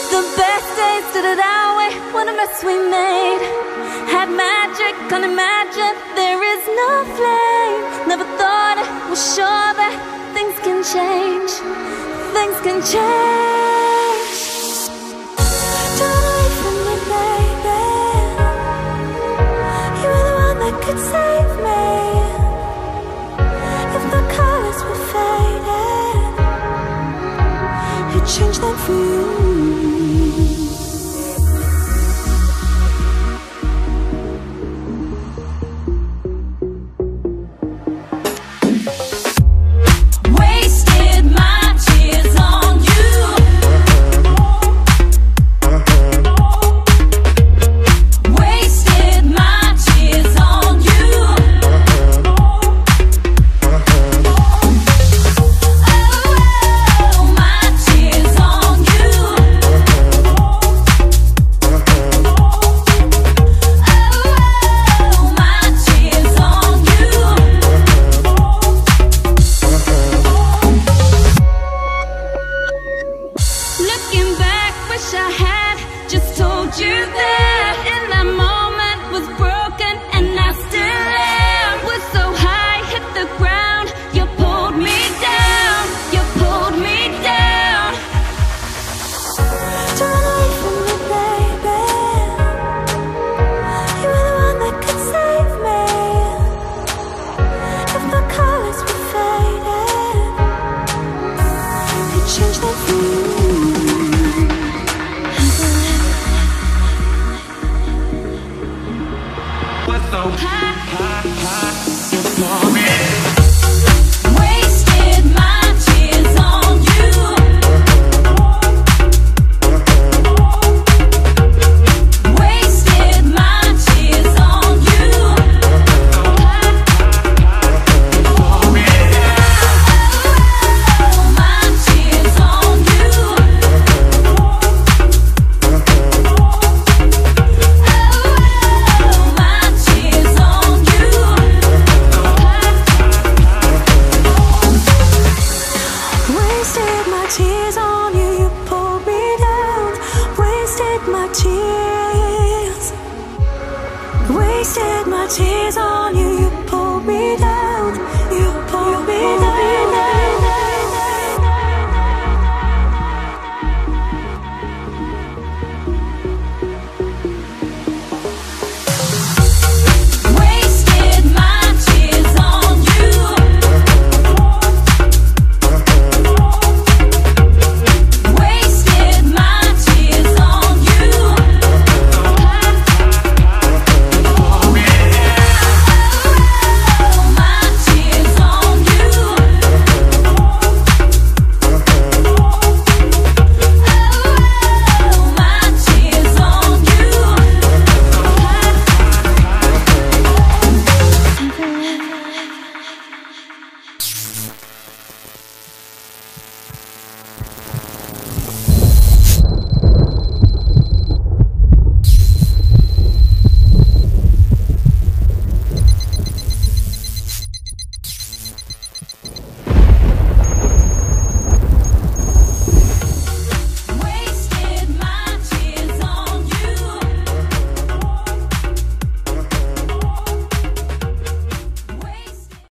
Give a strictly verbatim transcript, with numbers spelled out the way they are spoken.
The best days started our way. What a mess we made. Had magic, can't imagine there is no flame. Never thought it was sure that things can change. Things can change. Don't away from me, baby. You were the one that could save me. If the colors were faded, you changed them for you. Wasted my tears on you.